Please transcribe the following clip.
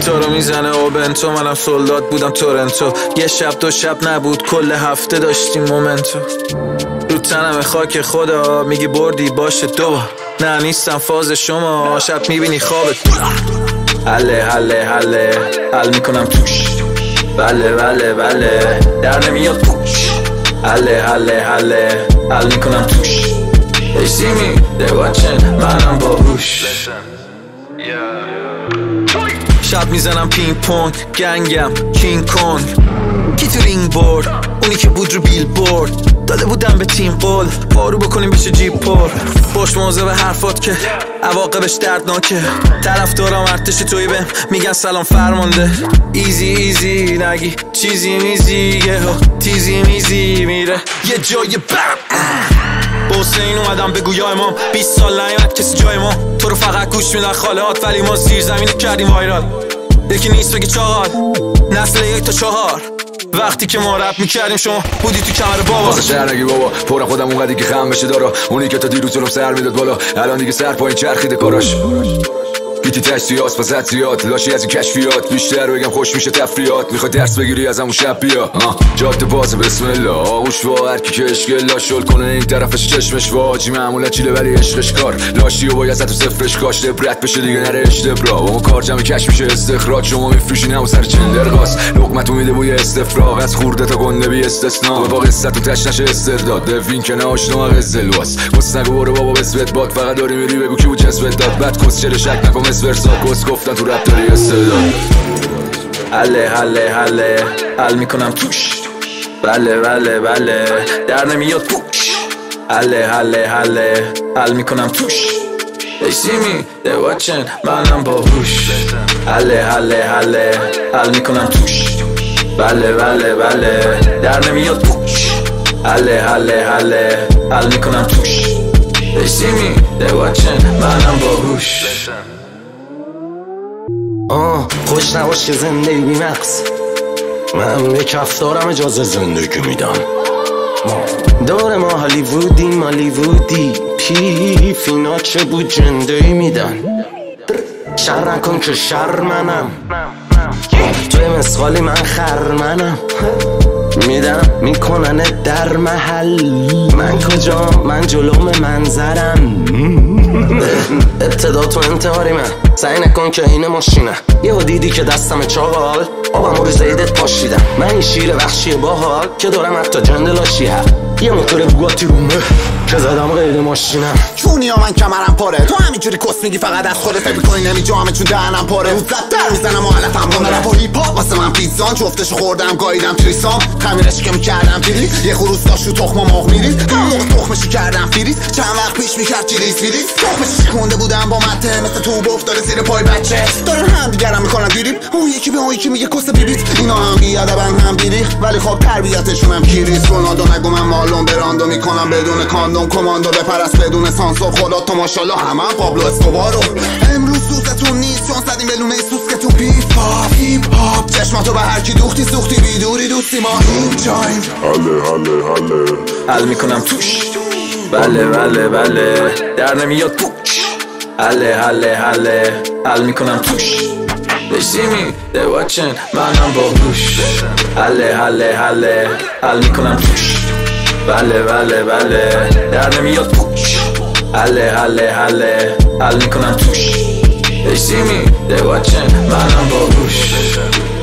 گیتارو میزنه و بنتو، منم سولدات بودم تورنتو. یه شب دو شب نبود، کل هفته داشتیم مومنتو. رو تنم خاک خدا، میگی بردی باشه دو. نه نیستم فاز شما، شب میبینی خوابت. حله حله حله حل میکنم توش. بله بله بله در نمیاد توش. حله حله حله حل میکنم توش. They see me, they watching, منم باهوش. شب میزنم پینگ پونگ، گنگم کینگ کونگ. کی تو رینگ بورد، اونی که بود رو بیل بورد. داده بودم به تیم قول، بارو بکنیم بشه جیب پر. پشت موزه به حرفات که عواقبش دردناکه. طرف دارم ارتش توی بهم میگن سلام فرمانده. ایزی ایزی نگی چیزی میزی، یه ها تیزی میزی میره یه جای برم. با حسین اومدم بگو یا امام، 20 سال نیامد کسی جای ما. تو رو فقط گوش میدن خالهات، ولی ما زیر زمینه کردیم وایرال. یکی نیست بگی چاقال، نسل 1 تا 4. وقتی که ما رپ میکردیم شما بودی تو کمر بابا. واسه شهر نگی بابا، پورم خودم اونقدی که خم بشه دارا. اونی که تا دیروز جلوم سر میداد بالا، الان دیگه سر پایین چرخیده کاراش. گیتی تشتیات واسه زیاد، لاشی از این کشفیات. بیشتر بگم خوش میشه تفریات. میخوای درس بگیری از همون شب بیا. جاده باز بسم الله، آغوش وا هر کی که اشکلا شل کنه این طرفش چشمش واجی. معمولا چیله ولی عشقش کار، لاشی و باید تو صفرش کاش دبرت بشه دیگه نره اشتبرا. اون کار جمع کش میشه استخراج، شما میفروشین همون سر چندر قاس. لقمتو میده بوی استفراغ، از خورده تا گنده بی استثنا. با قصتون تش نشه استرداد، دوین که ناشنا قزلواس. کس نگو برو بابا بسوت باد، فقط داری میری بگو کی بود جسمت داد. بعد کس چله شک نکن ورسا، کس گفتن تو رپ داری استعداد. حله حله حله حل میکنم توش. بله بله بله در نمیاد پوش. حله حله حله حل میکنم توش. They see me, they watching, منم باهوش. حله حله حله حل میکنم توش. بله بله بله در نمیاد پوش. حله حله حله حل میکنم توش. They see me, they watching, منم باهوش. خوش نباش که زندگی بی مقص، من به کف دارم اجازه زندگی میدم. دور ما هالیوودی پیفینا چه بود جندهی میدن. شر نکن که شر منم، توی مسخالی من خرمنم. میدم میکنن در محل، من کجا من جلوم منظرم. ابتدا تو انتحاری من، سعی نکن که این ماشینه. یهو دیدی که دستم چاقال، آبم رو زیدت پاشیدم. من این شیر وحشی باحال که دارم حتی جندلاشی هم. یه موتور بوگاتی رومه که زدم غیر ماشینم. چونی ها من کمرم پاره، تو همینجوری کس میگی فقط از خودت فکر کنی نمیجامه چون دهنم پاره. روز در میزنم و علفم کنه رپ و هیپ هاپ واسه من پیزان. جفتشو خوردم گاییدم تریسام، خمیرش که میکردم پیریز. یه خروس داشت رو تخم مرغ میریز، همون موقع تخمشو کردم فریز. چند وقت پیش میکرد چیلیز فریز، تخمش شکونده بودم با مته مثل تو افتاده زیر پای بچه. دارن هم دیگرم میکنن دیریب، اون یکی به اون یکی میگه کس بیبیت. اینا هم بیادبن هم بیریخ، ولی خب تربیتشون هم کیریز. رونالدو نگو من مالون براندو میکنم بدون کاندوم. کماندو بپرست بدون سانسور، خدا تو ماشاءالله همه پابلو اسکوبارو. امروز سوزتون نیست چون زدیم بلونه سوز که تو هیپ هاپ. چشماتو به هر کی دوختی سوختی، بیدوری دوستی ما این جایم. حله حله حله حل میکنم توش. بله بله بله در نمیاد پوش. حله حله حله حل میکنم توش. They see me, they watching, منم باهوش. حله حله حله حل میکنم توش. بله بله بله در نمیاد پوش. حله حله حله حل میکنم توش. They see me, they watching, منم باهوش.